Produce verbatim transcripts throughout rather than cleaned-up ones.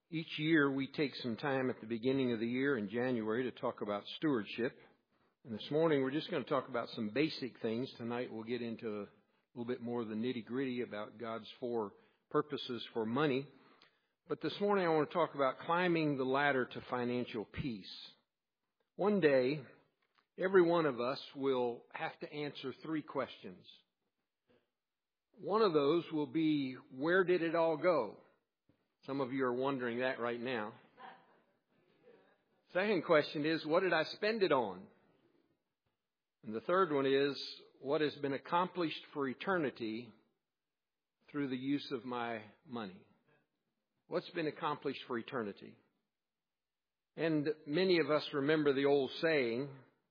Each year we take some time at the beginning of the year in January to talk about stewardship. And this morning we're just going to talk about some basic things. Tonight we'll get into a little bit more of the nitty-gritty about God's four purposes for money. But this morning I want to talk about climbing the ladder to financial peace. One day, every one of us will have to answer three questions. One of those will be, where did it all go? Some of you are wondering that right now. Second question is, what did I spend it on? And the third one is, what has been accomplished for eternity through the use of my money? What's been accomplished for eternity? And many of us remember the old saying,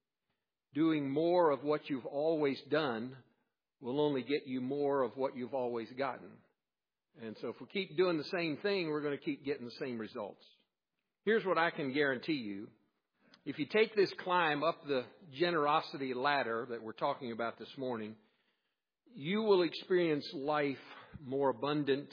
doing more of what you've always done will only get you more of what you've always gotten. And so if we keep doing the same thing, we're going to keep getting the same results. Here's what I can guarantee you. If you take this climb up the generosity ladder that we're talking about this morning, you will experience life more abundant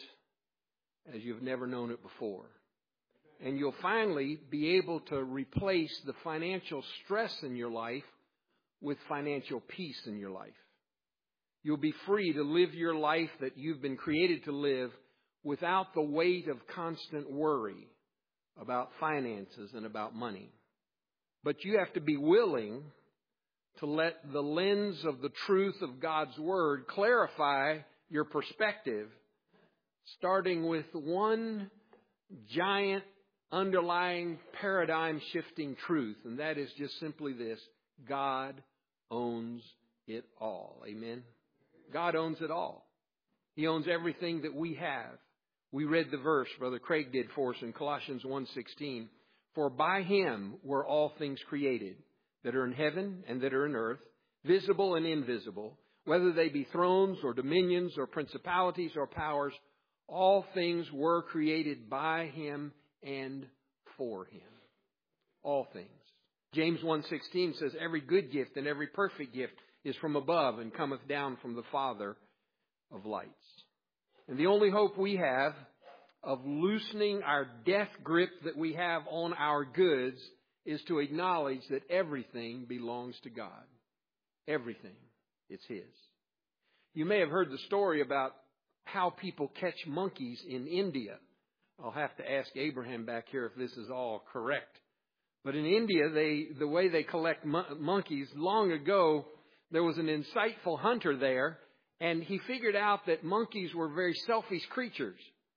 as you've never known it before. And you'll finally be able to replace the financial stress in your life with financial peace in your life. You'll be free to live your life that you've been created to live without the weight of constant worry about finances and about money. But you have to be willing to let the lens of the truth of God's Word clarify your perspective, starting with one giant underlying paradigm-shifting truth, and that is just simply this: God owns it all. Amen? God owns it all. He owns everything that we have. We read the verse, Brother Craig did for us in Colossians one sixteen. For by Him were all things created, that are in heaven and that are in earth, visible and invisible, whether they be thrones or dominions or principalities or powers, all things were created by Him and for Him. All things. James one sixteen says, every good gift and every perfect gift is from above and cometh down from the Father of lights. And the only hope we have of loosening our death grip that we have on our goods is to acknowledge that everything belongs to God. Everything. It's His. You may have heard the story about how people catch monkeys in India. I'll have to ask Abraham back here if this is all correct. But in India, they the way they collect mon- monkeys, long ago, there was an insightful hunter there, and he figured out that monkeys were very selfish creatures.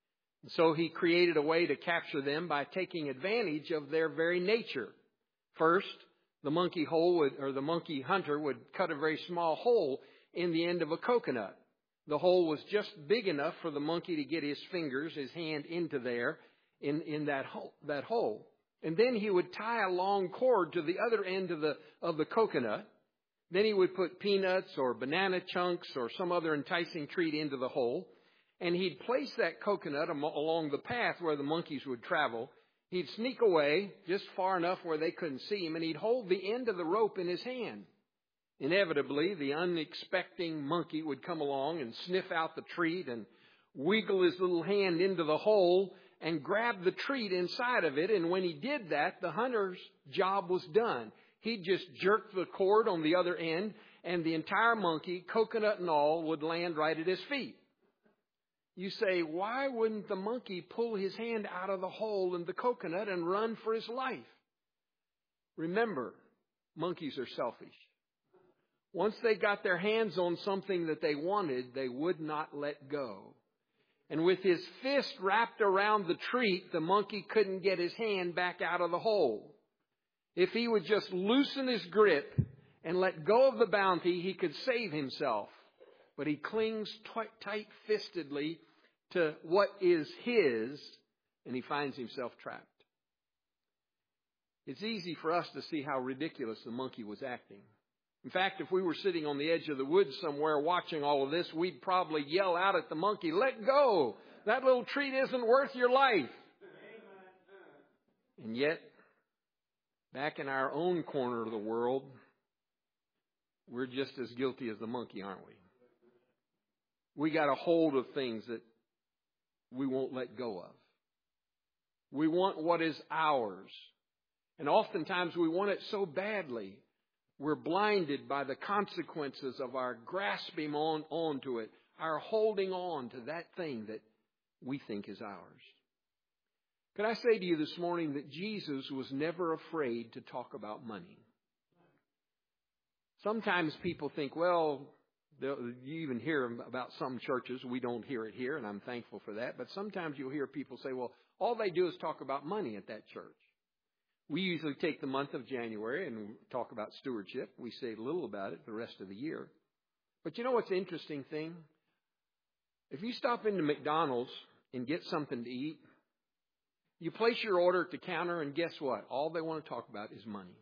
So he created a way to capture them by taking advantage of their very nature. First, the monkey hole would, or the monkey hunter would cut a very small hole in the end of a coconut. The hole was just big enough for the monkey to get his fingers, his hand into there in, in that hole, that hole. And then he would tie a long cord to the other end of the of the coconut. Then he would put peanuts or banana chunks or some other enticing treat into the hole. And he'd place that coconut along the path where the monkeys would travel. He'd sneak away just far enough where they couldn't see him, and he'd hold the end of the rope in his hand. Inevitably, the unexpecting monkey would come along and sniff out the treat and wiggle his little hand into the hole and grab the treat inside of it. And when he did that, the hunter's job was done. He'd just jerk the cord on the other end, and the entire monkey, coconut and all, would land right at his feet. You say, why wouldn't the monkey pull his hand out of the hole in the coconut and run for his life? Remember, monkeys are selfish. Once they got their hands on something that they wanted, they would not let go. And with his fist wrapped around the treat, the monkey couldn't get his hand back out of the hole. If he would just loosen his grip and let go of the bounty, he could save himself. But he clings t- tight-fistedly to what is his, and he finds himself trapped. It's easy for us to see how ridiculous the monkey was acting. In fact, if we were sitting on the edge of the woods somewhere watching all of this, we'd probably yell out at the monkey, "Let go! That little treat isn't worth your life." And yet, back in our own corner of the world, we're just as guilty as the monkey, aren't we? We got a hold of things that we won't let go of. We want what is ours. And oftentimes we want it so badly, we're blinded by the consequences of our grasping on onto it, our holding on to that thing that we think is ours. Can I say to you this morning that Jesus was never afraid to talk about money? Sometimes people think, well, you even hear about some churches. We don't hear it here, and I'm thankful for that. But sometimes you'll hear people say, well, all they do is talk about money at that church. We usually take the month of January and talk about stewardship. We say little about it the rest of the year. But you know what's the interesting thing? If you stop into McDonald's and get something to eat, you place your order at the counter, and guess what? All they want to talk about is money.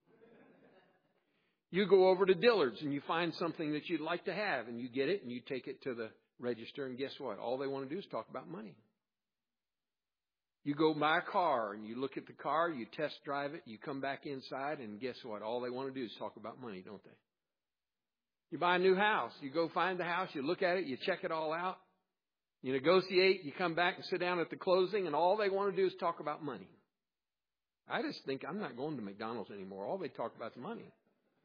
You go over to Dillard's and you find something that you'd like to have, and you get it and you take it to the register, and guess what? All they want to do is talk about money. You go buy a car and you look at the car, you test drive it, you come back inside, and guess what? All they want to do is talk about money, don't they? You buy a new house, you go find the house, you look at it, you check it all out, you negotiate, you come back and sit down at the closing, and all they want to do is talk about money. I just think I'm not going to McDonald's anymore. All they talk about is money.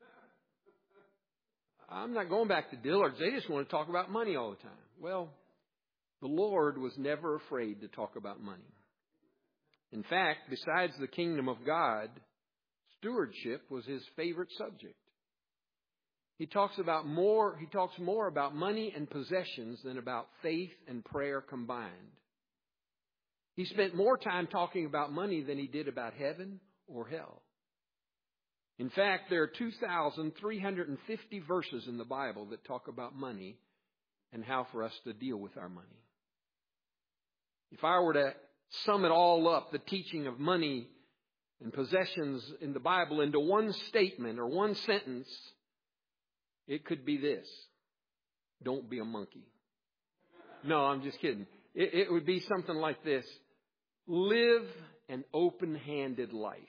I'm not going back to Dillard's. They just want to talk about money all the time. Well, the Lord was never afraid to talk about money. In fact, besides the kingdom of God, stewardship was his favorite subject. He talks about more, he talks more about money and possessions than about faith and prayer combined. He spent more time talking about money than he did about heaven or hell. In fact, there are two thousand three hundred fifty verses in the Bible that talk about money and how for us to deal with our money. If I were to sum it all up, the teaching of money and possessions in the Bible, into one statement or one sentence, it could be this: don't be a monkey. No, I'm just kidding. It, it would be something like this: live an open-handed life.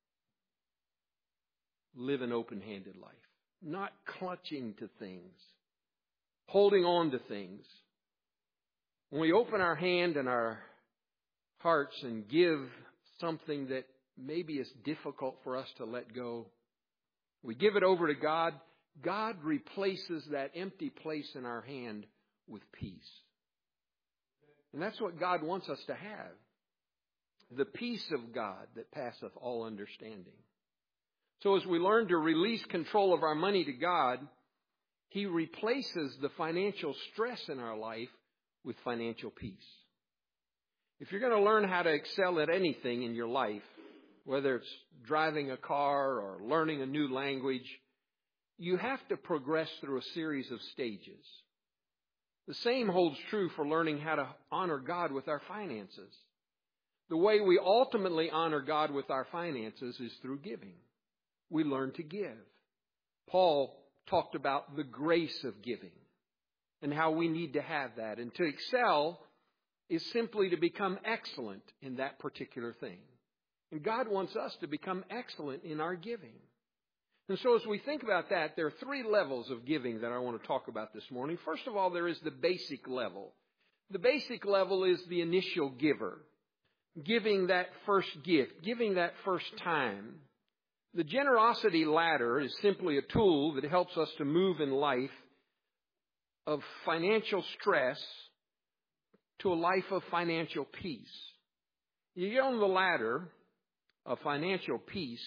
Live an open-handed life. Not clutching to things. Holding on to things. When we open our hand and our hearts and give something that maybe is difficult for us to let go, we give it over to God. God replaces that empty place in our hand with peace. And that's what God wants us to have. The peace of God that passeth all understanding. So as we learn to release control of our money to God, He replaces the financial stress in our life with financial peace. If you're going to learn how to excel at anything in your life, whether it's driving a car or learning a new language, you have to progress through a series of stages. The same holds true for learning how to honor God with our finances. The way we ultimately honor God with our finances is through giving. We learn to give. Paul talked about the grace of giving and how we need to have that. And to excel is simply to become excellent in that particular thing. And God wants us to become excellent in our giving. And so as we think about that, there are three levels of giving that I want to talk about this morning. First of all, there is the basic level. The basic level is the initial giver. Giving that first gift, giving that first time. The generosity ladder is simply a tool that helps us to move in life of financial stress to a life of financial peace. You get on the ladder of financial peace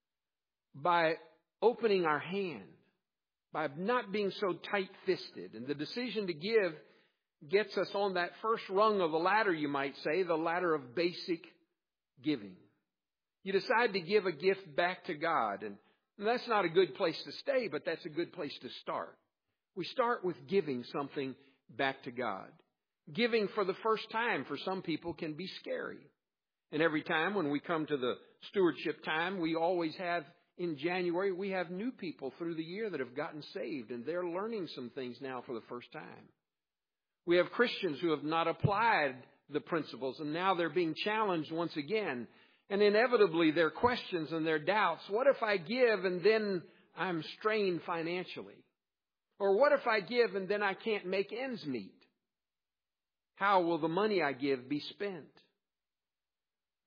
by opening our hand, by not being so tight-fisted. And the decision to give gets us on that first rung of the ladder, you might say, the ladder of basic giving. You decide to give a gift back to God. And that's not a good place to stay, but that's a good place to start. We start with giving something back to God. Giving for the first time for some people can be scary. And every time when we come to the stewardship time, we always have, in January, we have new people through the year that have gotten saved. And they're learning some things now for the first time. We have Christians who have not applied the principles, and now they're being challenged once again. And inevitably, their questions and their doubts: what if I give and then I'm strained financially? Or what if I give and then I can't make ends meet? How will the money I give be spent?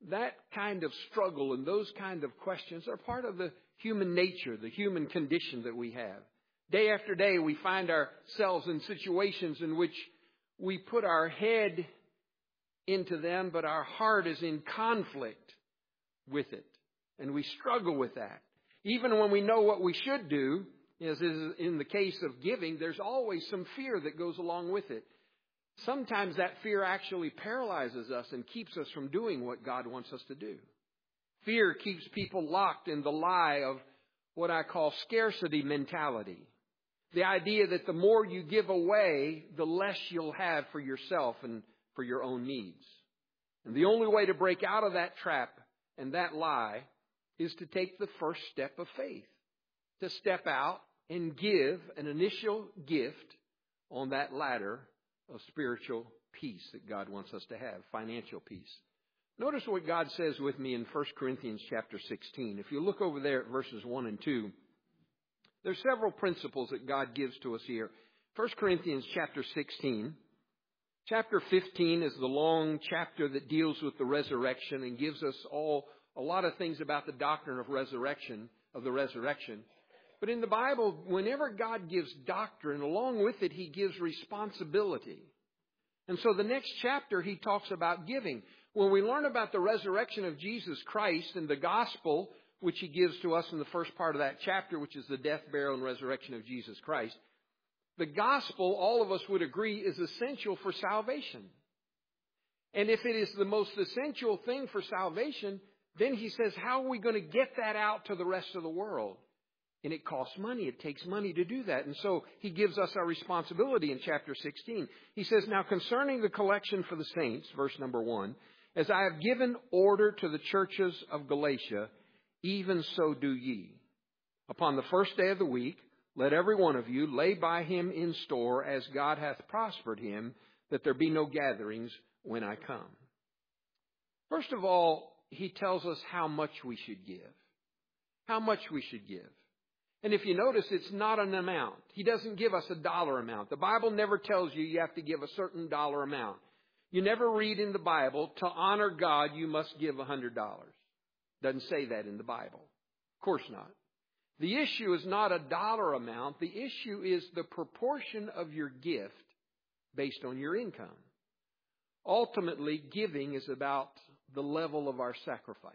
that kind of struggle and those kind of questions are part of the human nature, the human condition that we have. Day after day, we find ourselves in situations in which we put our head into them, but our heart is in conflict with it. And we struggle with that. Even when we know what we should do, as is in the case of giving, there's always some fear that goes along with it. Sometimes that fear actually paralyzes us and keeps us from doing what God wants us to do. Fear keeps people locked in the lie of what I call scarcity mentality. The idea that the more you give away, the less you'll have for yourself and for your own needs. And the only way to break out of that trap and that lie is to take the first step of faith. To step out and give an initial gift on that ladder of spiritual peace that God wants us to have, financial peace. Notice what God says with me in First Corinthians chapter sixteen. If you look over there at verses one and two, there's several principles that God gives to us here. First Corinthians chapter sixteen. Chapter fifteen is the long chapter that deals with the resurrection and gives us all a lot of things about the doctrine of resurrection, of the resurrection. But in the Bible, whenever God gives doctrine, along with it, He gives responsibility. And so the next chapter, He talks about giving. When we learn about the resurrection of Jesus Christ and the gospel, which He gives to us in the first part of that chapter, which is the death, burial, and resurrection of Jesus Christ, the gospel, all of us would agree, is essential for salvation. And if it is the most essential thing for salvation, then He says, how are we going to get that out to the rest of the world? And it costs money. It takes money to do that. And so He gives us our responsibility in chapter sixteen. He says, now concerning the collection for the saints, verse number one, as I have given order to the churches of Galatia, even so do ye. Upon the first day of the week, let every one of you lay by him in store as God hath prospered him, that there be no gatherings when I come. First of all, he tells us how much we should give. How much we should give. And if you notice, it's not an amount. He doesn't give us a dollar amount. The Bible never tells you you have to give a certain dollar amount. You never read in the Bible, to honor God, you must give one hundred dollars. Doesn't say that in the Bible. Of course not. The issue is not a dollar amount. The issue is the proportion of your gift based on your income. Ultimately, giving is about the level of our sacrifice.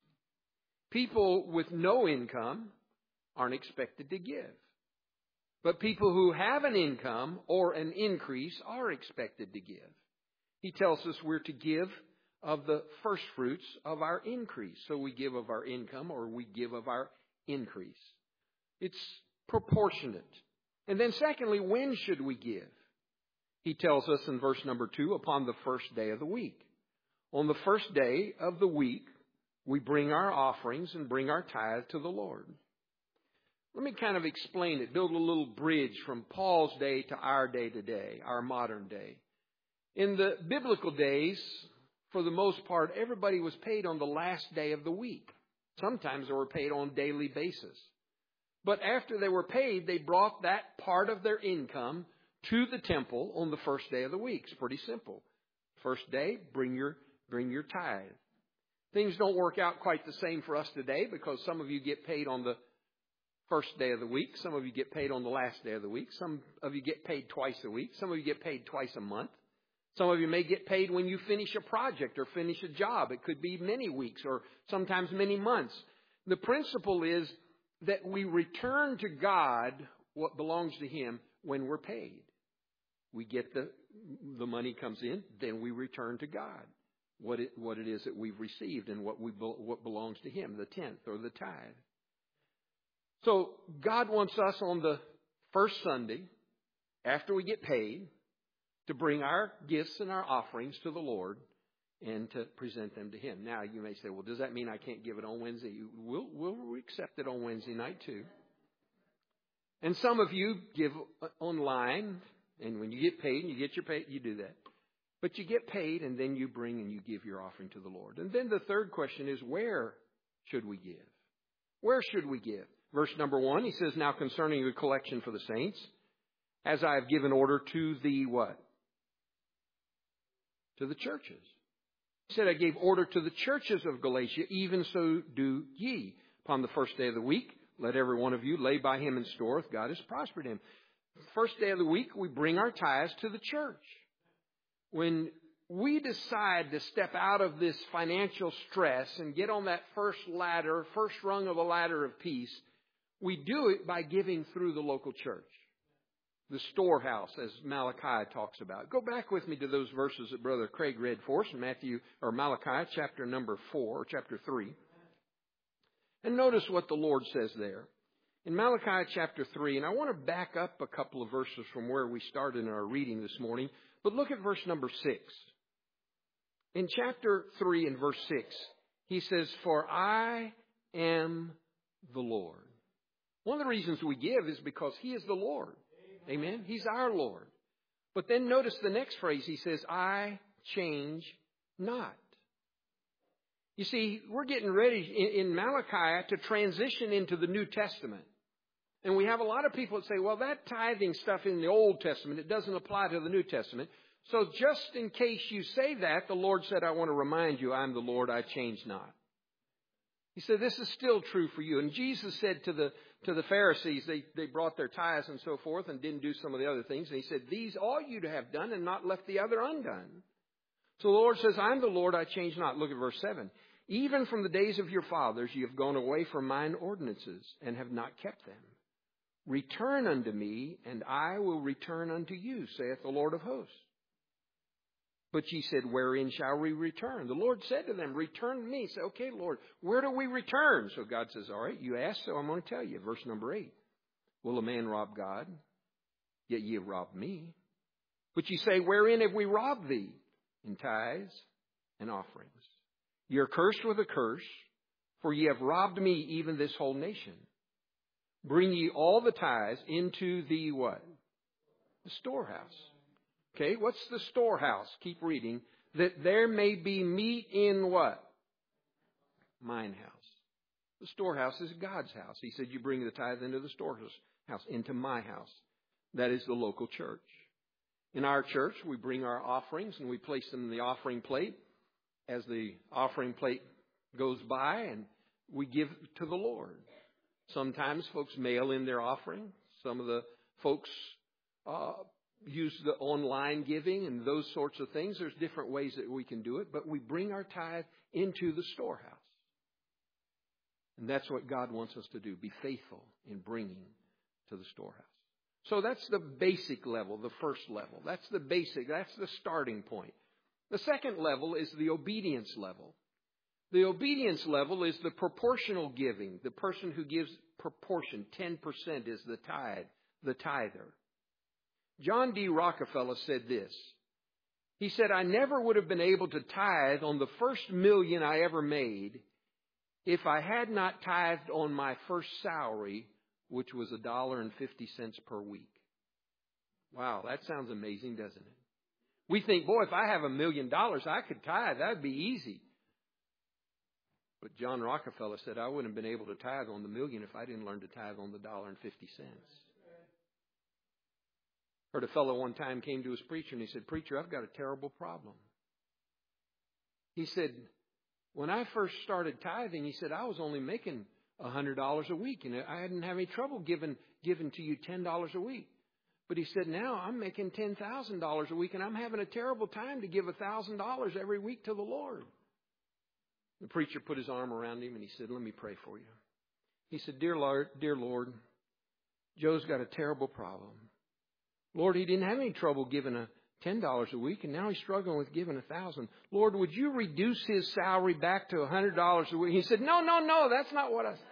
People with no income aren't expected to give. But people who have an income or an increase are expected to give. He tells us we're to give of the first fruits of our increase. So we give of our income or we give of our increase. It's proportionate. And then secondly, when should we give? He tells us in verse number two, upon the first day of the week. On the first day of the week, we bring our offerings and bring our tithe to the Lord. Let me kind of explain it, build a little bridge from Paul's day to our day today, our modern day. In the biblical days, for the most part, everybody was paid on the last day of the week. Sometimes they were paid on a daily basis. But after they were paid, they brought that part of their income to the temple on the first day of the week. It's pretty simple. First day, bring your, bring your tithe. Things don't work out quite the same for us today because some of you get paid on the first day of the week. Some of you get paid on the last day of the week. Some of you get paid twice a week. Some of you get paid twice a month. Some of you may get paid when you finish a project or finish a job. It could be many weeks or sometimes many months. The principle is that we return to God what belongs to Him when we're paid. We get the, the money comes in, then we return to God what it, what it is that we've received and what we what belongs to Him, the tenth or the tithe. So God wants us on the first Sunday, after we get paid, to bring our gifts and our offerings to the Lord and to present them to Him. Now, you may say, well, does that mean I can't give it on Wednesday? We'll, we'll accept it on Wednesday night, too. And some of you give online, and when you get paid and you get your pay, you do that. But you get paid, and then you bring and you give your offering to the Lord. And then the third question is, where should we give? Where should we give? Verse number one, he says, now concerning the collection for the saints, as I have given order to the what? To the churches. He said, I gave order to the churches of Galatia, even so do ye. Upon the first day of the week, let every one of you lay by him in store, if God has prospered him. First day of the week, we bring our tithes to the church. When we decide to step out of this financial stress and get on that first ladder, first rung of the ladder of peace, we do it by giving through the local church. The storehouse, as Malachi talks about. Go back with me to those verses that Brother Craig read for us in Matthew or Malachi chapter number four, or chapter three. And notice what the Lord says there. In Malachi chapter three, and I want to back up a couple of verses from where we started in our reading this morning, but look at verse number six. In chapter three and verse six, he says, For I am the Lord. One of the reasons we give is because he is the Lord. Amen. He's our Lord. But then notice the next phrase. He says, I change not. You see, we're getting ready in, in Malachi to transition into the New Testament. And we have a lot of people that say, well, that tithing stuff in the Old Testament, it doesn't apply to the New Testament. So just in case you say that, the Lord said, I want to remind you, I'm the Lord, I change not. He said, this is still true for you. And Jesus said to the to the Pharisees, they, they brought their tithes and so forth and didn't do some of the other things. And he said, these ought you to have done and not left the other undone. So the Lord says, I'm the Lord, I change not. Look at verse seven. Even from the days of your fathers you have gone away from mine ordinances and have not kept them. Return unto me, and I will return unto you, saith the Lord of hosts. But ye said, wherein shall we return? The Lord said to them, return to me. Say, okay, Lord, where do we return? So God says, all right, you asked, so I'm going to tell you. Verse number eight. Will a man rob God? Yet ye have robbed me. But ye say, wherein have we robbed thee? In tithes and offerings. Ye are cursed with a curse, for ye have robbed me, even this whole nation. Bring ye all the tithes into the what? The storehouse. Okay, what's the storehouse? Keep reading. That there may be meat in what? Mine house. The storehouse is God's house. He said, you bring the tithe into the storehouse, into my house. That is the local church. In our church, we bring our offerings and we place them in the offering plate. As the offering plate goes by, and we give to the Lord. Sometimes folks mail in their offering. Some of the folks uh, use the online giving and those sorts of things. There's different ways that we can do it, but we bring our tithe into the storehouse. And that's what God wants us to do, be faithful in bringing to the storehouse. So that's the basic level, the first level. That's the basic, that's the starting point. The second level is the obedience level. The obedience level is the proportional giving. The person who gives proportion, ten percent is the tithe, the tither. John D. Rockefeller said this. He said, I never would have been able to tithe on the first million I ever made if I had not tithed on my first salary, which was a dollar and fifty cents per week. Wow, that sounds amazing, doesn't it? We think, boy, if I have a million dollars, I could tithe. That would be easy. But John Rockefeller said, I wouldn't have been able to tithe on the million if I didn't learn to tithe on the dollar and fifty cents. Heard a fellow one time came to his preacher and he said, Preacher, I've got a terrible problem. He said, when I first started tithing, he said, I was only making one hundred dollars a week and I didn't have any trouble giving, giving to you ten dollars a week. But he said, now I'm making ten thousand dollars a week and I'm having a terrible time to give one thousand dollars every week to the Lord. The preacher put his arm around him and he said, let me pray for you. He said, Dear Lord, dear Lord, Joe's got a terrible problem. Lord, he didn't have any trouble giving a ten dollars a week and now he's struggling with giving one thousand dollars. Lord, would you reduce his salary back to one hundred dollars a week? He said, no, no, no, that's not what I said.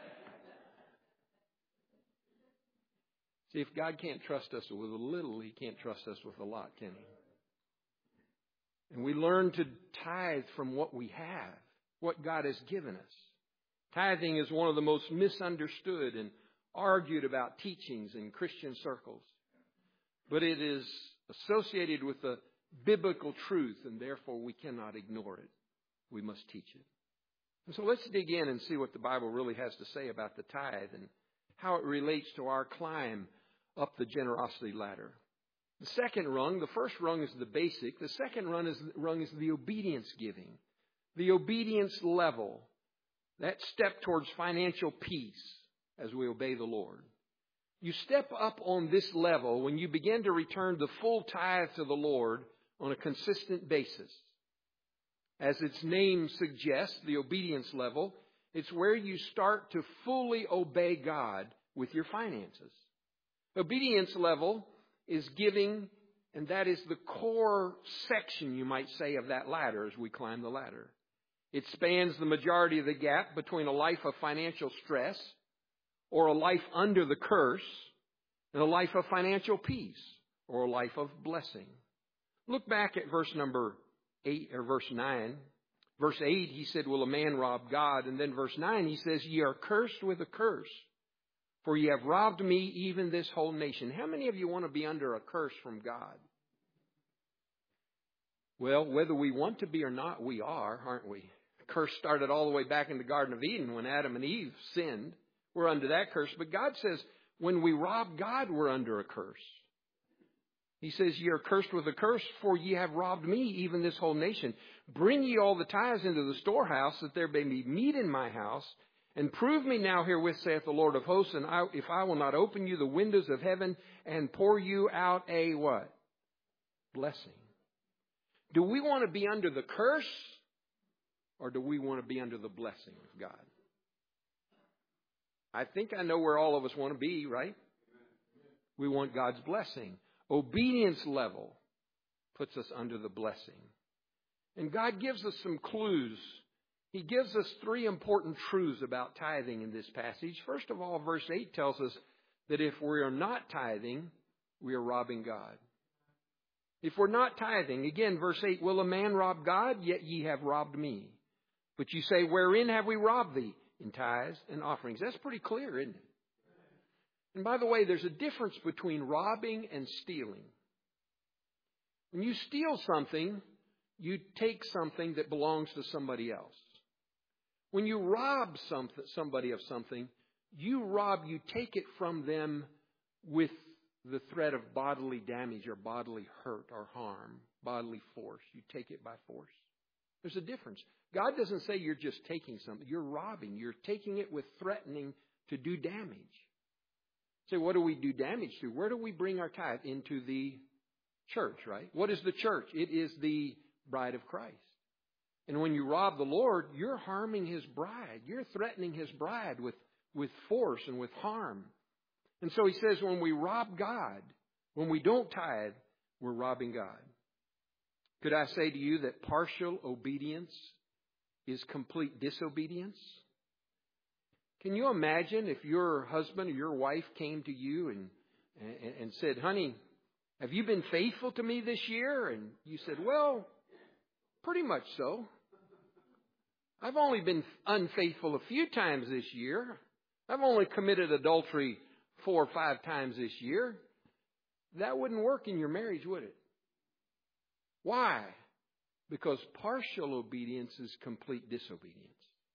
See, if God can't trust us with a little, he can't trust us with a lot, can he? And we learn to tithe from what we have, what God has given us. Tithing is one of the most misunderstood and argued about teachings in Christian circles. But it is associated with the biblical truth, and therefore we cannot ignore it. We must teach it. And so let's dig in and see what the Bible really has to say about the tithe and how it relates to our climb up the generosity ladder. The second rung, the first rung is the basic. The second rung is, rung is the obedience giving. the obedience level, that step towards financial peace as we obey the Lord. You step up on this level when you begin to return the full tithe to the Lord on a consistent basis. As its name suggests, the obedience level, it's where you start to fully obey God with your finances. Obedience level is giving, and that is the core section, you might say, of that ladder as we climb the ladder. It spans the majority of the gap between a life of financial stress or a life under the curse and a life of financial peace or a life of blessing. Look back at verse number eight or verse nine. Verse eight, he said, will a man rob God? And then verse nine, he says, ye are cursed with a curse, for ye have robbed me, even this whole nation. How many of you want to be under a curse from God? Well, whether we want to be or not, we are, aren't we? The curse started all the way back in the Garden of Eden when Adam and Eve sinned. We're under that curse. But God says when we rob God, we're under a curse. He says, ye are cursed with a curse, for ye have robbed me, even this whole nation. Bring ye all the tithes into the storehouse, that there may be meat in my house. And prove me now herewith, saith the Lord of hosts, and I, if I will not open you the windows of heaven and pour you out a what? Blessing. Do we want to be under the curse, or do we want to be under the blessing of God? I think I know where all of us want to be, right? We want God's blessing. Obedience level puts us under the blessing. And God gives us some clues. He gives us three important truths about tithing in this passage. First of all, verse eight tells us that if we are not tithing, we are robbing God. If we're not tithing, again, verse eight, will a man rob God? Yet ye have robbed me. But you say, wherein have we robbed thee? In tithes and offerings. That's pretty clear, isn't it? And by the way, there's a difference between robbing and stealing. When you steal something, you take something that belongs to somebody else. When you rob something, somebody of something, you rob, you take it from them with the threat of bodily damage or bodily hurt or harm, bodily force. You take it by force. There's a difference. God doesn't say you're just taking something. You're robbing. You're taking it with threatening to do damage. So what do we do damage to? Where do we bring our tithe? Into the church, right? What is the church? It is the bride of Christ. And when you rob the Lord, you're harming His bride. You're threatening His bride with, with force and with harm. And so He says when we rob God, when we don't tithe, we're robbing God. Could I say to you that partial obedience is complete disobedience? Can you imagine if your husband or your wife came to you and, and, and said, honey, have you been faithful to me this year? And you said, well, pretty much so. I've only been unfaithful a few times this year. I've only committed adultery four or five times this year. That wouldn't work in your marriage, would it? Why? Because partial obedience is complete disobedience.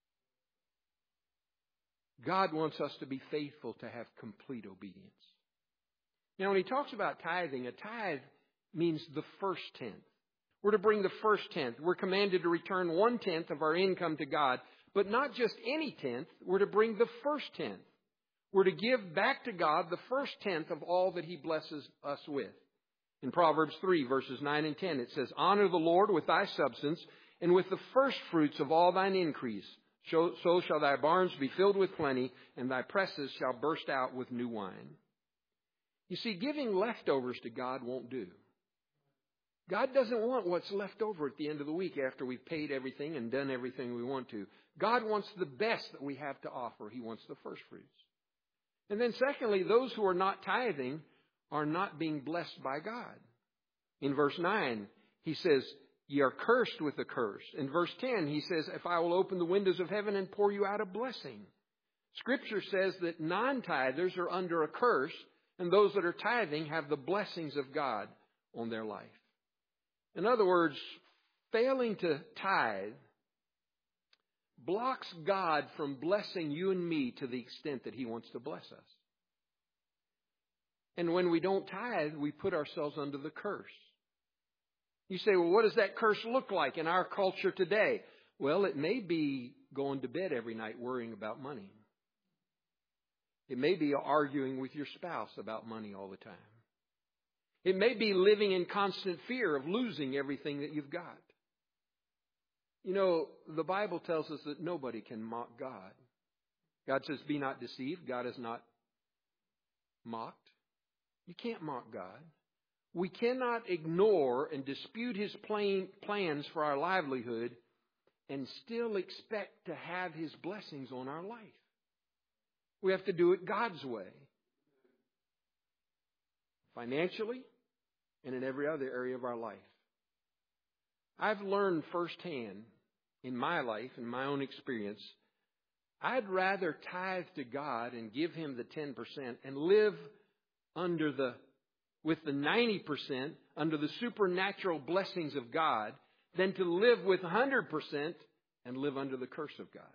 God wants us to be faithful to have complete obedience. Now, when He talks about tithing, a tithe means the first tenth. We're to bring the first tenth. We're commanded to return one tenth of our income to God, but not just any tenth. We're to bring the first tenth. We're to give back to God the first tenth of all that He blesses us with. In Proverbs three, verses nine and ten, it says, honor the Lord with thy substance and with the first fruits of all thine increase. So, so shall thy barns be filled with plenty, and thy presses shall burst out with new wine. You see, giving leftovers to God won't do. God doesn't want what's left over at the end of the week after we've paid everything and done everything we want to. God wants the best that we have to offer. He wants the first fruits. And then secondly, those who are not tithing are not being blessed by God. In verse nine, He says, ye are cursed with a curse. In verse ten, He says, if I will open the windows of heaven and pour you out a blessing. Scripture says that non-tithers are under a curse, and those that are tithing have the blessings of God on their life. In other words, failing to tithe blocks God from blessing you and me to the extent that He wants to bless us. And when we don't tithe, we put ourselves under the curse. You say, well, what does that curse look like in our culture today? Well, it may be going to bed every night worrying about money. It may be arguing with your spouse about money all the time. It may be living in constant fear of losing everything that you've got. You know, the Bible tells us that nobody can mock God. God says, be not deceived. God is not mocked. You can't mock God. We cannot ignore and dispute His plain plans for our livelihood and still expect to have His blessings on our life. We have to do it God's way. Financially and in every other area of our life. I've learned firsthand in my life, in my own experience, I'd rather tithe to God and give Him the ten percent and live under the, with the ninety percent under the supernatural blessings of God than to live with one hundred percent and live under the curse of God.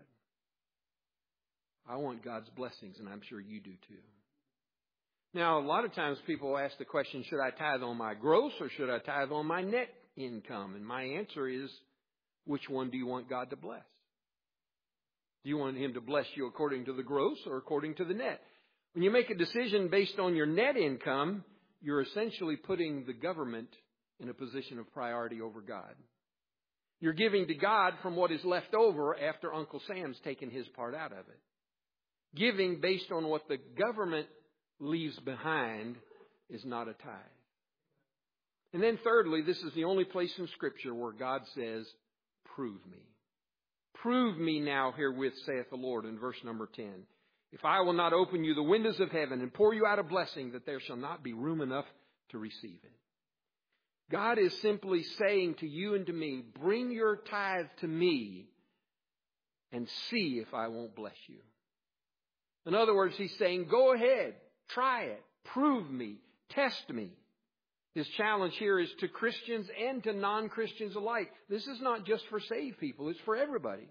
I want God's blessings, and I'm sure you do too. Now, a lot of times people ask the question, should I tithe on my gross or should I tithe on my net income? And my answer is, which one do you want God to bless? Do you want Him to bless you according to the gross or according to the net? When you make a decision based on your net income, you're essentially putting the government in a position of priority over God. You're giving to God from what is left over after Uncle Sam's taken his part out of it. Giving based on what the government leaves behind is not a tithe. And then thirdly, this is the only place in Scripture where God says, prove me. Prove me now herewith, saith the Lord, in verse number ten. If I will not open you the windows of heaven and pour you out a blessing, that there shall not be room enough to receive it. God is simply saying to you and to me, bring your tithe to me and see if I won't bless you. In other words, He's saying, go ahead, try it, prove me, test me. His challenge here is to Christians and to non-Christians alike. This is not just for saved people, it's for everybody.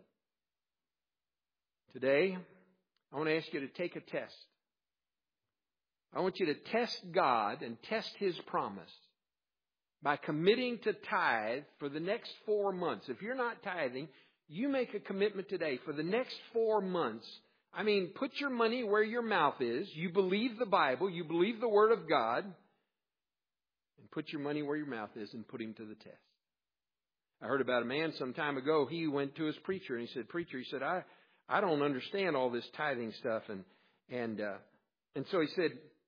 Today, I want to ask you to take a test. I want you to test God and test His promise by committing to tithe for the next four months. If you're not tithing, you make a commitment today for the next four months. I mean, put your money where your mouth is. You believe the Bible. You believe the Word of God. And put your money where your mouth is and put Him to the test. I heard about a man some time ago. He went to his preacher and he said, Preacher, he said, I, I don't understand all this tithing stuff. And, and, uh, and so he said,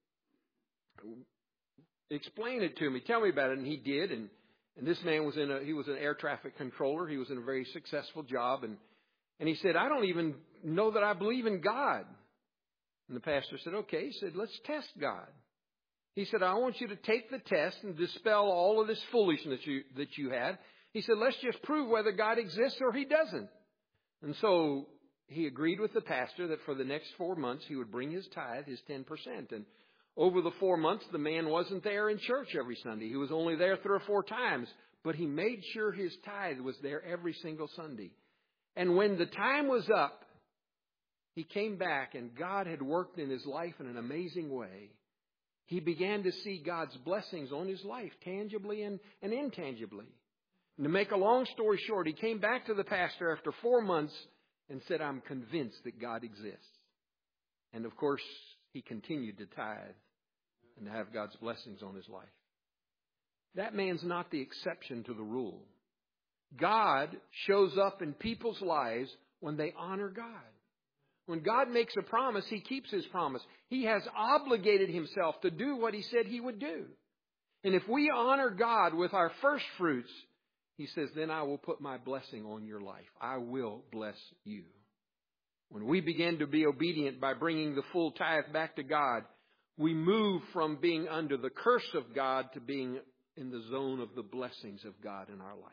explain it to me. Tell me about it. And he did. And, and this man was in a, he was an air traffic controller. He was in a very successful job. And, and he said, I don't even know that I believe in God. And the pastor said, okay. He said, let's test God. He said, I want you to take the test and dispel all of this foolishness you, that you had. He said, let's just prove whether God exists or He doesn't. And so he agreed with the pastor that for the next four months he would bring his tithe, his ten percent. And over the four months, the man wasn't there in church every Sunday. He was only there three or four times. But he made sure his tithe was there every single Sunday. And when the time was up, he came back and God had worked in his life in an amazing way. He began to see God's blessings on his life, tangibly and, and intangibly. And to make a long story short, he came back to the pastor after four months and said, I'm convinced that God exists. And of course, he continued to tithe and to have God's blessings on his life. That man's not the exception to the rule. God shows up in people's lives when they honor God. When God makes a promise, He keeps His promise. He has obligated Himself to do what He said He would do. And if we honor God with our first fruits, He says, then I will put my blessing on your life. I will bless you. When we begin to be obedient by bringing the full tithe back to God, we move from being under the curse of God to being in the zone of the blessings of God in our life.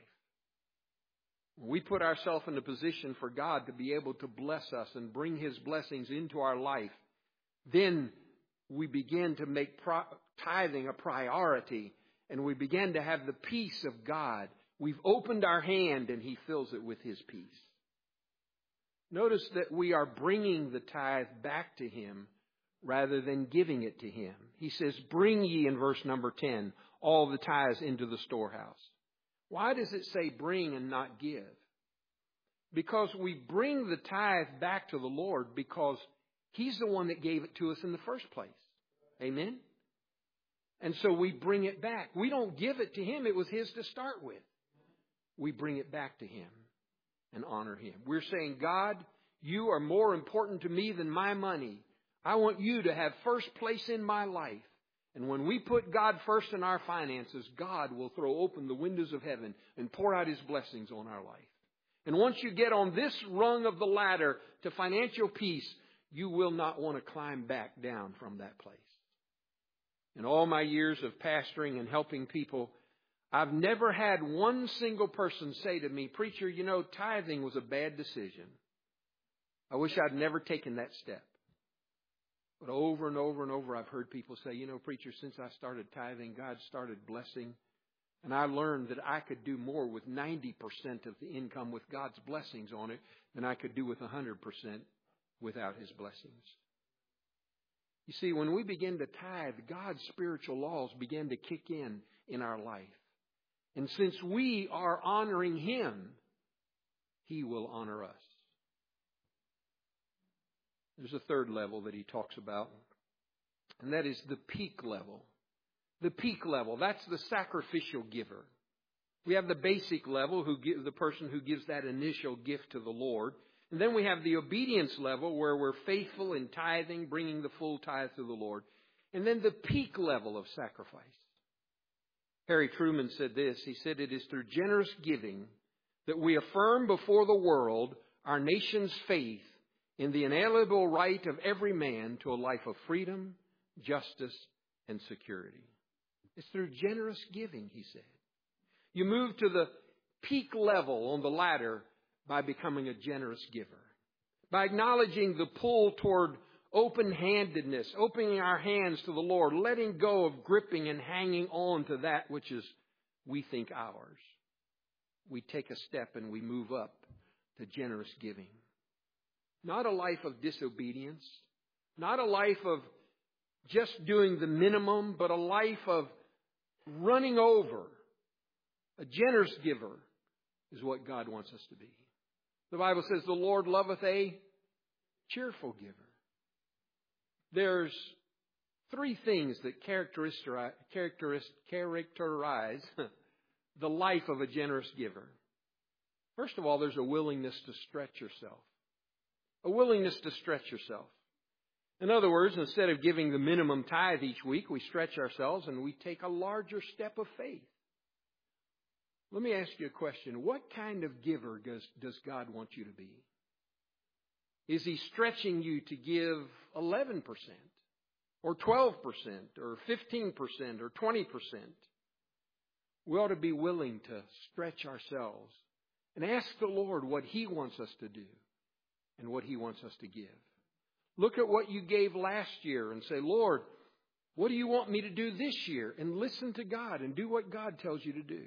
When we put ourselves in a position for God to be able to bless us and bring His blessings into our life, then we begin to make pro- tithing a priority, and we begin to have the peace of God. We've opened our hand and He fills it with His peace. Notice that we are bringing the tithe back to Him rather than giving it to Him. He says, bring ye, in verse number ten, all the tithes into the storehouse. Why does it say bring and not give? Because we bring the tithe back to the Lord because He's the one that gave it to us in the first place. Amen? And so we bring it back. We don't give it to Him. It was His to start with. We bring it back to Him and honor Him. We're saying, God, You are more important to me than my money. I want You to have first place in my life. And when we put God first in our finances, God will throw open the windows of heaven and pour out His blessings on our life. And once you get on this rung of the ladder to financial peace, you will not want to climb back down from that place. In all my years of pastoring and helping people, I've never had one single person say to me, "Preacher, you know, tithing was a bad decision. I wish I'd never taken that step." But over and over and over, I've heard people say, "You know, preacher, since I started tithing, God started blessing. And I learned that I could do more with ninety percent of the income with God's blessings on it than I could do with one hundred percent without His blessings." You see, when we begin to tithe, God's spiritual laws begin to kick in in our life. And since we are honoring Him, He will honor us. There's a third level that he talks about, and that is the peak level. The peak level, that's the sacrificial giver. We have the basic level, who give, the person who gives that initial gift to the Lord. And then we have the obedience level, where we're faithful in tithing, bringing the full tithe to the Lord. And then the peak level of sacrifice. Harry Truman said this. He said, "It is through generous giving that we affirm before the world our nation's faith in the inalienable right of every man to a life of freedom, justice, and security." It's through generous giving, he said. You move to the peak level on the ladder by becoming a generous giver. By acknowledging the pull toward open-handedness, opening our hands to the Lord, letting go of gripping and hanging on to that which is, we think, ours. We take a step and we move up to generous giving. Not a life of disobedience, not a life of just doing the minimum, but a life of running over. A generous giver is what God wants us to be. The Bible says the Lord loveth a cheerful giver. There's three things that characterize, characterize the life of a generous giver. First of all, there's a willingness to stretch yourself. A willingness to stretch yourself. In other words, instead of giving the minimum tithe each week, we stretch ourselves and we take a larger step of faith. Let me ask you a question. What kind of giver does, does God want you to be? Is He stretching you to give eleven percent or twelve percent or fifteen percent or twenty percent? We ought to be willing to stretch ourselves and ask the Lord what He wants us to do and what He wants us to give. Look at what you gave last year and say, "Lord, what do you want me to do this year?" And listen to God and do what God tells you to do.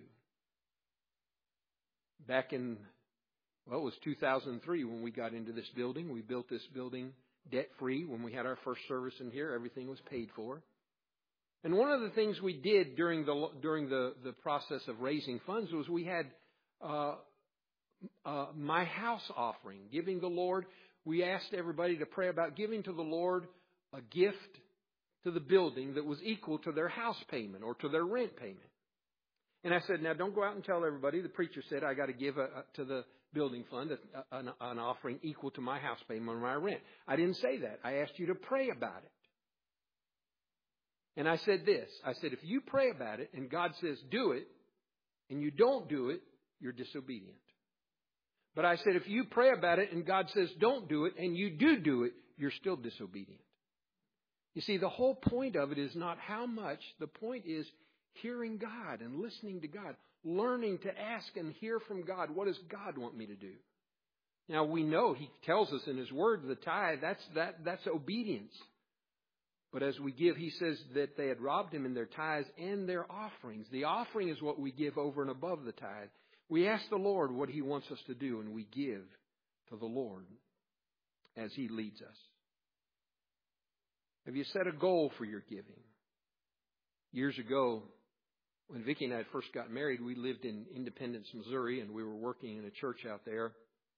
Back in, well, it was two thousand three when we got into this building. We built this building debt-free. When we had our first service in here, everything was paid for. And one of the things we did during the during the, the process of raising funds was we had uh, uh, my house offering, giving the Lord. We asked everybody to pray about giving to the Lord a gift to the building that was equal to their house payment or to their rent payment. And I said, now don't go out and tell everybody. The preacher said I got to give a, a, to the building fund a, an, an offering equal to my house payment or my rent. I didn't say that. I asked you to pray about it. And I said this. I said, if you pray about it and God says do it, and you don't do it, you're disobedient. But I said, if you pray about it and God says don't do it, and you do do it, you're still disobedient. You see, the whole point of it is not how much. The point is hearing God and listening to God, learning to ask and hear from God. What does God want me to do? Now, we know He tells us in His Word, the tithe, that's, that, that's obedience. But as we give, He says that they had robbed Him in their tithes and their offerings. The offering is what we give over and above the tithe. We ask the Lord what He wants us to do, and we give to the Lord as He leads us. Have you set a goal for your giving? Years ago, when Vicki and I first got married, we lived in Independence, Missouri, and we were working in a church out there.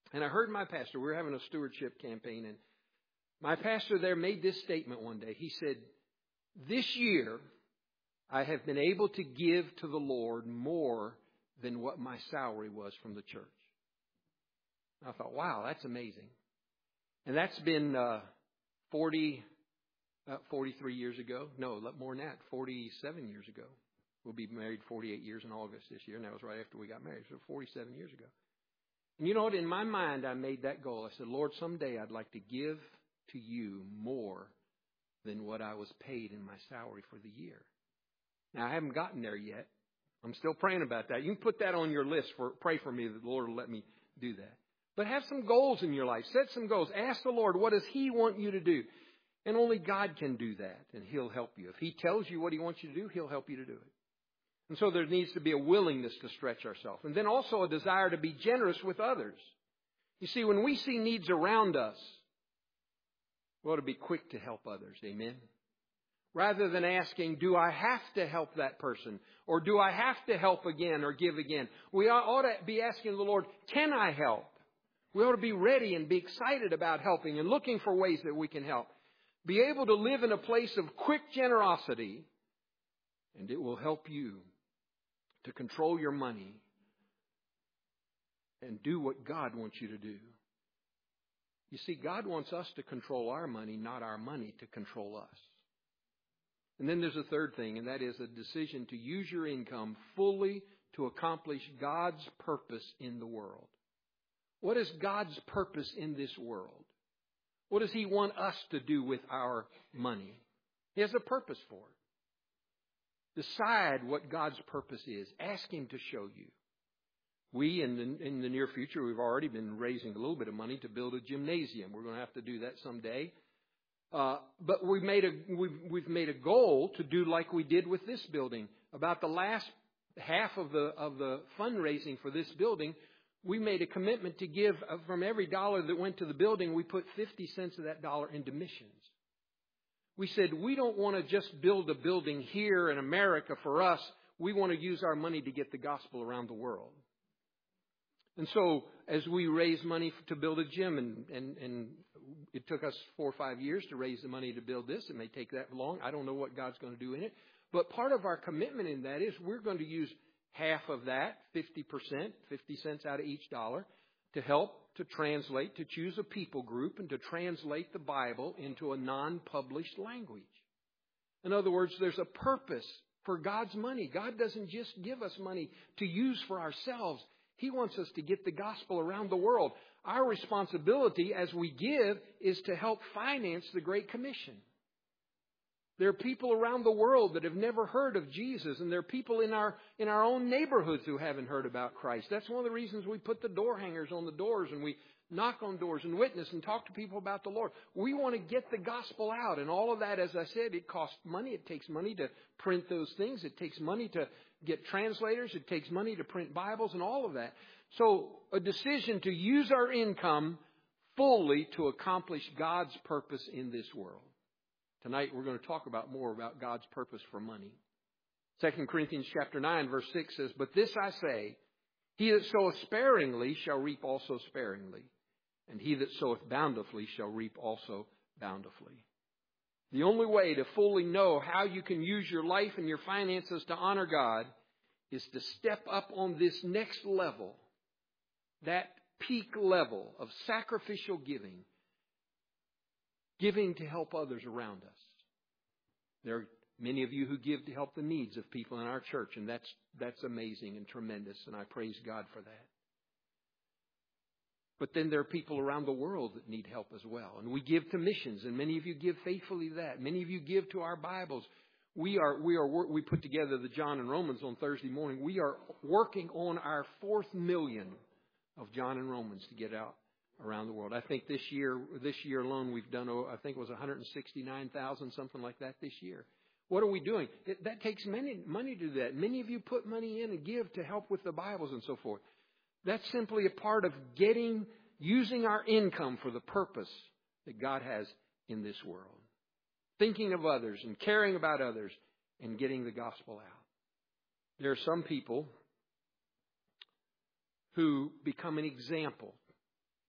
And I heard my pastor, we were having a stewardship campaign, and my pastor there made this statement one day. He said, this year I have been able to give to the Lord more than what my salary was from the church. I thought, wow, that's amazing. And that's been uh, forty, uh, forty-three years ago. No, more than that, forty-seven years ago. We'll be married forty-eight years in August this year, and that was right after we got married, so forty-seven years ago. And you know what? In my mind, I made that goal. I said, Lord, someday I'd like to give to you more than what I was paid in my salary for the year. Now, I haven't gotten there yet. I'm still praying about that. You can put that on your list. For pray for me that the Lord will let me do that. But have some goals in your life. Set some goals. Ask the Lord, what does He want you to do? And only God can do that, and He'll help you. If He tells you what He wants you to do, He'll help you to do it. And so there needs to be a willingness to stretch ourselves. And then also a desire to be generous with others. You see, when we see needs around us, we ought to be quick to help others. Amen? Rather than asking, do I have to help that person? Or do I have to help again or give again? We ought to be asking the Lord, can I help? We ought to be ready and be excited about helping and looking for ways that we can help. Be able to live in a place of quick generosity, and it will help you to control your money and do what God wants you to do. You see, God wants us to control our money, not our money to control us. And then there's a third thing, and that is a decision to use your income fully to accomplish God's purpose in the world. What is God's purpose in this world? What does He want us to do with our money? He has a purpose for it. Decide what God's purpose is. Ask Him to show you. We, in the, in the near future, we've already been raising a little bit of money to build a gymnasium. We're going to have to do that someday. Uh, but we've made a we've, we've made a goal to do like we did with this building. About the last half of the of the fundraising for this building, we made a commitment to give uh, from every dollar that went to the building, we put fifty cents of that dollar into missions. We said we don't want to just build a building here in America for us. We want to use our money to get the gospel around the world. And so as we raise money to build a gym, and, and, and it took us four or five years to raise the money to build this. It may take that long. I don't know what God's going to do in it. But part of our commitment in that is we're going to use half of that, fifty percent, fifty cents out of each dollar, to help to translate, to choose a people group and to translate the Bible into a non-published language. In other words, there's a purpose for God's money. God doesn't just give us money to use for ourselves. He wants us to get the gospel around the world. Our responsibility as we give is to help finance the Great Commission. There are people around the world that have never heard of Jesus, and there are people in our in our own neighborhoods who haven't heard about Christ. That's one of the reasons we put the door hangers on the doors and we knock on doors and witness and talk to people about the Lord. We want to get the gospel out, and all of that, as I said, it costs money. It takes money to print those things. It takes money to get translators. It takes money to print Bibles and all of that. So a decision to use our income fully to accomplish God's purpose in this world. Tonight we're going to talk about more about God's purpose for money. Second Corinthians chapter nine verse six says, "But this I say, he that soweth sparingly shall reap also sparingly, and he that soweth bountifully shall reap also bountifully." The only way to fully know how you can use your life and your finances to honor God is to step up on this next level, that peak level of sacrificial giving, giving to help others around us. There are many of you who give to help the needs of people in our church, and that's that's amazing and tremendous, and I praise God for that. But then there are people around the world that need help as well. And we give to missions, and many of you give faithfully to that. Many of you give to our Bibles. We are we are we put together the John and Romans on Thursday morning. We are working on our fourth million of John and Romans to get out around the world. I think this year this year alone we've done, I think it was one hundred sixty-nine thousand, something like that this year. What are we doing? It, that takes many money to do that. Many of you put money in and give to help with the Bibles and so forth. That's simply a part of getting, using our income for the purpose that God has in this world. Thinking of others and caring about others and getting the gospel out. There are some people who become an example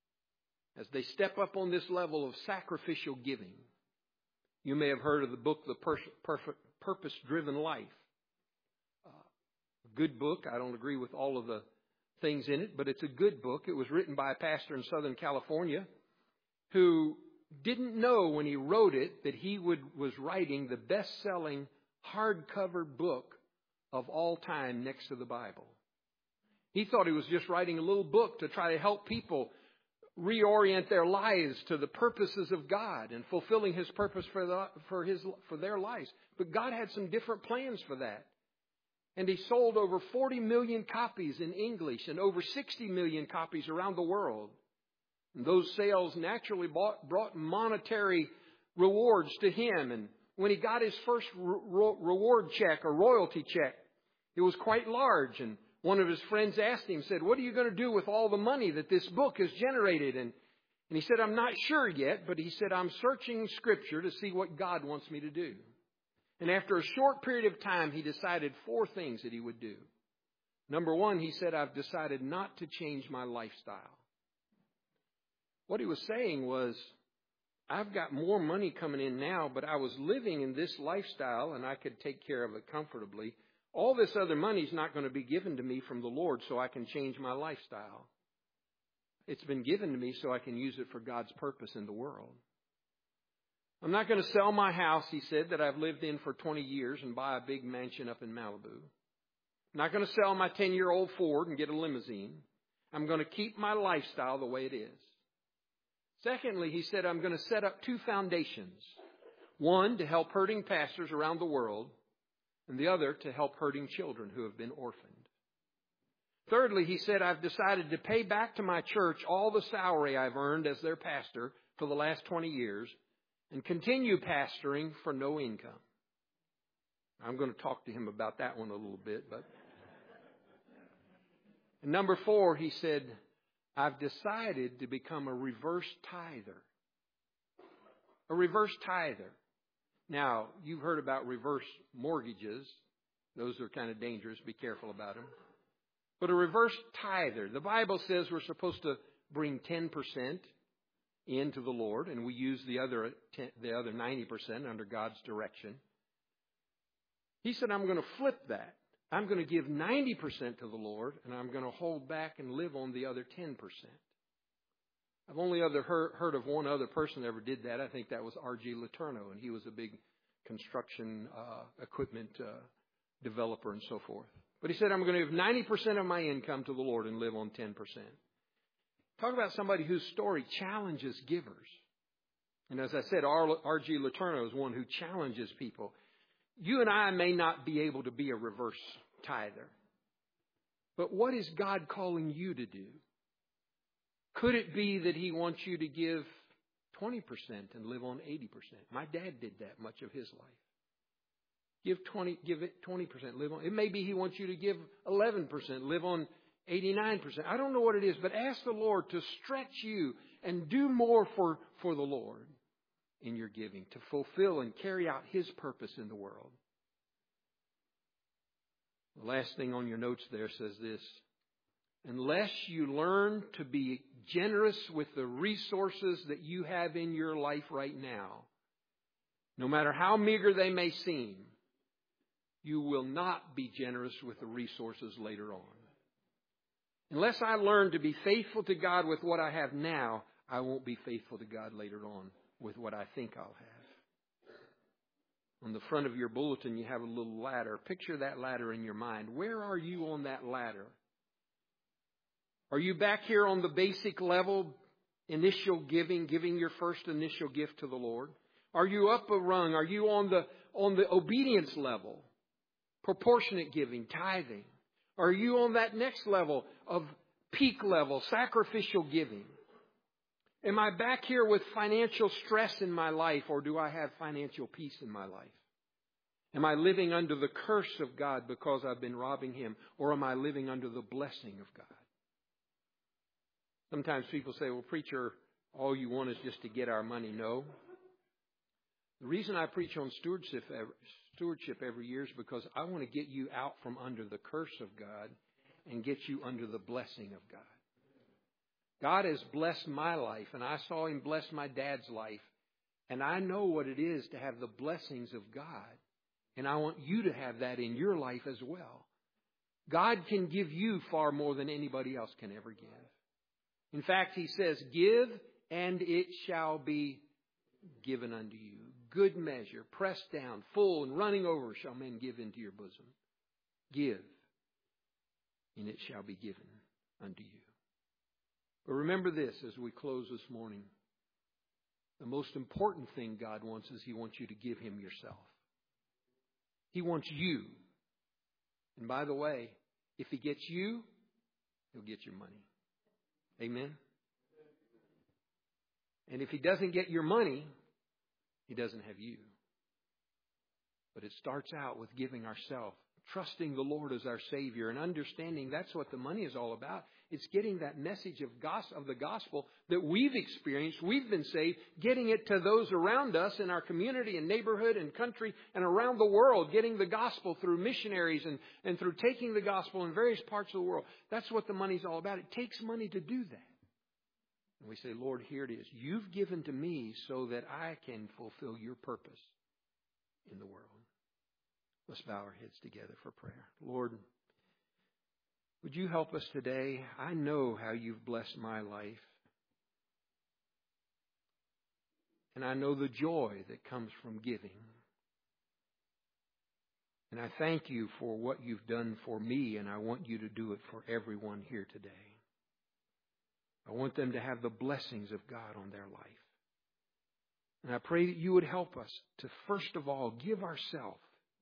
as they step up on this level of sacrificial giving. You may have heard of the book, The Purpose-Driven Life. Uh, a good book. I don't agree with all of the things in it, but it's a good book. It was written by a pastor in Southern California who didn't know when he wrote it that he would was writing the best-selling hardcover book of all time next to the Bible. He thought he was just writing a little book to try to help people reorient their lives to the purposes of God and fulfilling His purpose for the, for his for their lives. But God had some different plans for that. And he sold over forty million copies in English and over sixty million copies around the world. And those sales naturally bought, brought monetary rewards to him. And when he got his first re- reward check or royalty check, it was quite large. And one of his friends asked him, said, "What are you going to do with all the money that this book has generated?" And, and he said, "I'm not sure yet," but he said, "I'm searching Scripture to see what God wants me to do." And after a short period of time, he decided four things that he would do. Number one, he said, "I've decided not to change my lifestyle." What he was saying was, I've got more money coming in now, but I was living in this lifestyle and I could take care of it comfortably. All this other money is not going to be given to me from the Lord so I can change my lifestyle. It's been given to me so I can use it for God's purpose in the world. I'm not going to sell my house, he said, that I've lived in for twenty years and buy a big mansion up in Malibu. I'm not going to sell my ten-year-old Ford and get a limousine. I'm going to keep my lifestyle the way it is. Secondly, he said, I'm going to set up two foundations. One, to help hurting pastors around the world, and the other to help hurting children who have been orphaned. Thirdly, he said, I've decided to pay back to my church all the salary I've earned as their pastor for the last twenty years and continue pastoring for no income. I'm going to talk to him about that one a little bit. But and number four, he said, I've decided to become a reverse tither. A reverse tither. Now, you've heard about reverse mortgages. Those are kind of dangerous. Be careful about them. But a reverse tither. The Bible says we're supposed to bring ten percent into the Lord, and we use the other ten, the other ninety percent under God's direction. He said, I'm going to flip that. I'm going to give ninety percent to the Lord, and I'm going to hold back and live on the other ten percent. I've only other heard, heard of one other person that ever did that. I think that was R G Letourneau, and he was a big construction uh, equipment uh, developer and so forth. But he said, I'm going to give ninety percent of my income to the Lord and live on ten percent. Talk about somebody whose story challenges givers. And as I said, R G Letourneau is one who challenges people. You and I may not be able to be a reverse tither. But what is God calling you to do? Could it be that He wants you to give twenty percent and live on eighty percent? My dad did that much of his life. Give twenty, give it twenty percent, live on. It may be He wants you to give eleven percent, live on eighty-nine percent. I don't know what it is, but ask the Lord to stretch you and do more for, for the Lord in your giving, to fulfill and carry out His purpose in the world. The last thing on your notes there says this: unless you learn to be generous with the resources that you have in your life right now, no matter how meager they may seem, you will not be generous with the resources later on. Unless I learn to be faithful to God with what I have now, I won't be faithful to God later on with what I think I'll have. On the front of your bulletin, you have a little ladder. Picture that ladder in your mind. Where are you on that ladder? Are you back here on the basic level, initial giving, giving your first initial gift to the Lord? Are you up a rung? Are you on the on the obedience level, proportionate giving, tithing? Are you on that next level of peak level, sacrificial giving? Am I back here with financial stress in my life, or do I have financial peace in my life? Am I living under the curse of God because I've been robbing Him, or am I living under the blessing of God? Sometimes people say, well, preacher, all you want is just to get our money. No. The reason I preach on stewardship every, stewardship every year is because I want to get you out from under the curse of God and get you under the blessing of God. God has blessed my life, and I saw Him bless my dad's life. And I know what it is to have the blessings of God. And I want you to have that in your life as well. God can give you far more than anybody else can ever give. In fact, He says, give and it shall be given unto you. Good measure, pressed down, full and running over shall men give into your bosom. Give and it shall be given unto you. But remember this as we close this morning. The most important thing God wants is He wants you to give Him yourself. He wants you. And by the way, if He gets you, He'll get your money. Amen? And if He doesn't get your money, He doesn't have you. But it starts out with giving ourselves, trusting the Lord as our Savior, and understanding that's what the money is all about. It's getting that message of gospel, of the gospel that we've experienced, we've been saved, getting it to those around us in our community and neighborhood and country and around the world, getting the gospel through missionaries and, and through taking the gospel in various parts of the world. That's what the money's all about. It takes money to do that. And we say, Lord, here it is. You've given to me so that I can fulfill your purpose in the world. Let's bow our heads together for prayer. Lord, would you help us today? I know how you've blessed my life. And I know the joy that comes from giving. And I thank you for what you've done for me, and I want you to do it for everyone here today. I want them to have the blessings of God on their life. And I pray that you would help us to, first of all, give ourselves.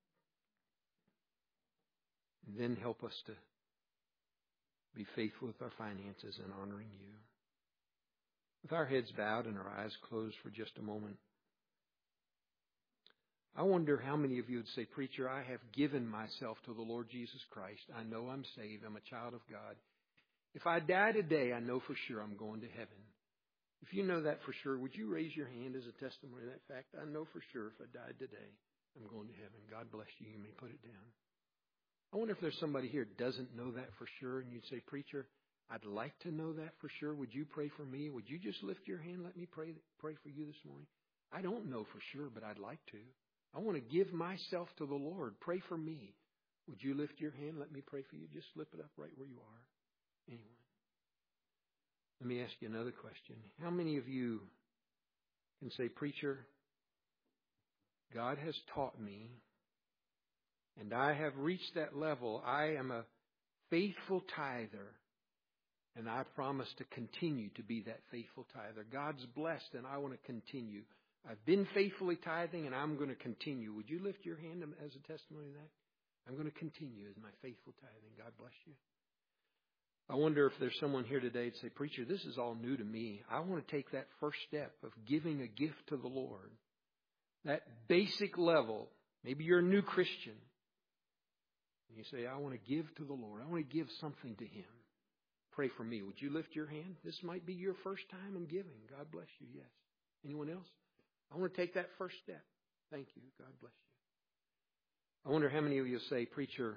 And then help us to be faithful with our finances and honoring you. With our heads bowed and our eyes closed for just a moment, I wonder how many of you would say, Preacher, I have given myself to the Lord Jesus Christ. I know I'm saved. I'm a child of God. If I die today, I know for sure I'm going to heaven. If you know that for sure, would you raise your hand as a testimony to that fact? I know for sure if I died today, I'm going to heaven. God bless you. You may put it down. I wonder if there's somebody here who doesn't know that for sure, and you'd say, Preacher, I'd like to know that for sure. Would you pray for me? Would you just lift your hand? Let me pray pray for you this morning. I don't know for sure, but I'd like to. I want to give myself to the Lord. Pray for me. Would you lift your hand? Let me pray for you. Just slip it up right where you are. Anyone? Let me ask you another question. How many of you can say, Preacher, God has taught me, and I have reached that level. I am a faithful tither, and I promise to continue to be that faithful tither. God's blessed, and I want to continue. I've been faithfully tithing, and I'm going to continue. Would you lift your hand as a testimony to that? I'm going to continue as my faithful tithing. God bless you. I wonder if there's someone here today to say, Preacher, this is all new to me. I want to take that first step of giving a gift to the Lord. That basic level. Maybe you're a new Christian. And you say, I want to give to the Lord. I want to give something to Him. Pray for me. Would you lift your hand? This might be your first time in giving. God bless you. Yes. Anyone else? I want to take that first step. Thank you. God bless you. I wonder how many of you say, Preacher,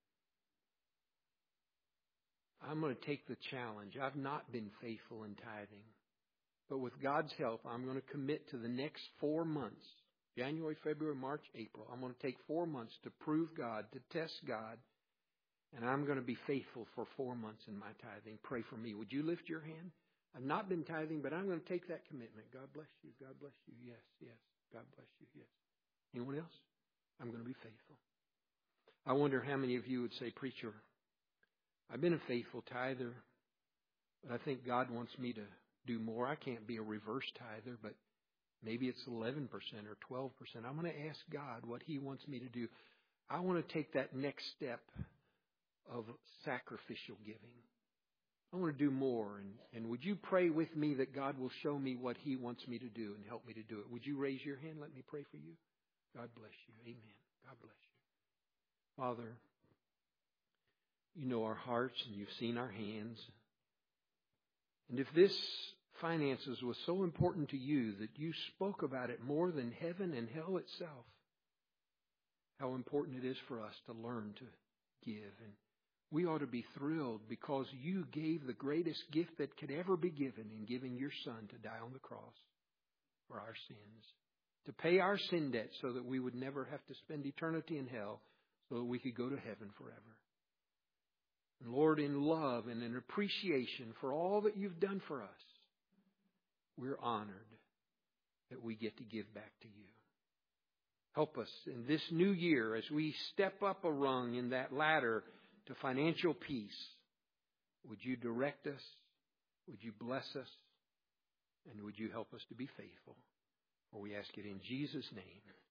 I'm going to take the challenge. I've not been faithful in tithing. But with God's help, I'm going to commit to the next four months. January, February, March, April. I'm going to take four months to prove God, to test God. And I'm going to be faithful for four months in my tithing. Pray for me. Would you lift your hand? I've not been tithing, but I'm going to take that commitment. God bless you. God bless you. Yes, yes. God bless you. Yes. Anyone else? I'm going to be faithful. I wonder how many of you would say, Preacher, I've been a faithful tither, but I think God wants me to do more. I can't be a reverse tither, but maybe it's eleven percent or twelve percent. I'm going to ask God what He wants me to do. I want to take that next step of sacrificial giving. I want to do more. And, and would you pray with me that God will show me what He wants me to do and help me to do it? Would you raise your hand? Let me pray for you. God bless you. Amen. God bless you. Father, you know our hearts and you've seen our hands. And if this finances was so important to you that you spoke about it more than heaven and hell itself, how important it is for us to learn to give. And We ought to be thrilled because you gave the greatest gift that could ever be given in giving your Son to die on the cross for our sins, to pay our sin debt so that we would never have to spend eternity in hell, so that we could go to heaven forever. And Lord, in love and in appreciation for all that you've done for us, we're honored that we get to give back to you. Help us in this new year as we step up a rung in that ladder to financial peace. Would you direct us? Would you bless us? And would you help us to be faithful? For we ask it in Jesus' name.